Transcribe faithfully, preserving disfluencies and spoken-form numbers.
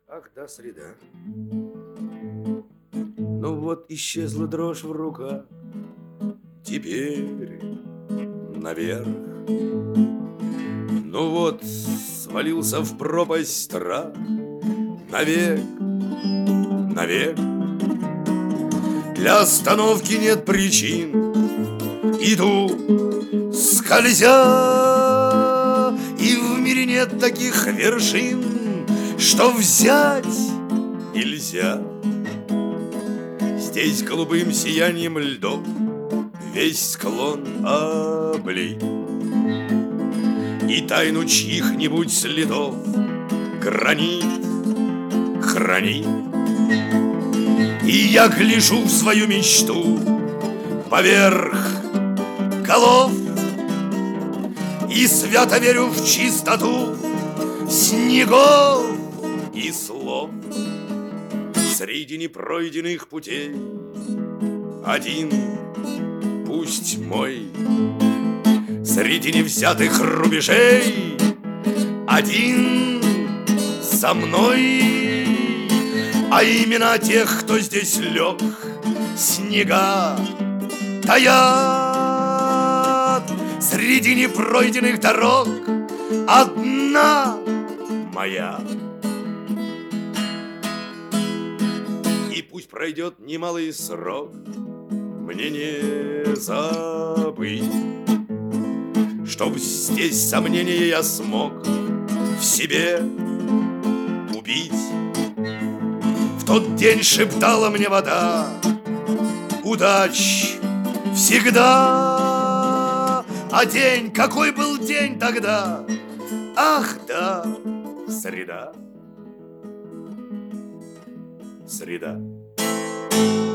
Ах да, среда. Ну вот исчезла дрожь в руках, теперь наверх. Ну вот свалился в пропасть страх, навек, навек. Для остановки нет причин, иду, скользя, и в мире нет таких вершин, что взять нельзя. Здесь голубым сиянием льдов весь склон облей, и тайну чьих-нибудь следов гранит хранит. И я гляжу в свою мечту поверх голов и свято верю в чистоту снегов и слов. Среди непройденных путей один пусть мой, среди невзятых рубежей один со мной. А имена тех, кто здесь лег, снега таят. Среди непройденных дорог одна моя. И пусть пройдет немалый срок, мне не забыть, чтоб здесь сомнения я смог в себе убить. В тот день шептала мне вода: удач всегда. А день, какой был день тогда? Ах да, среда. Среда.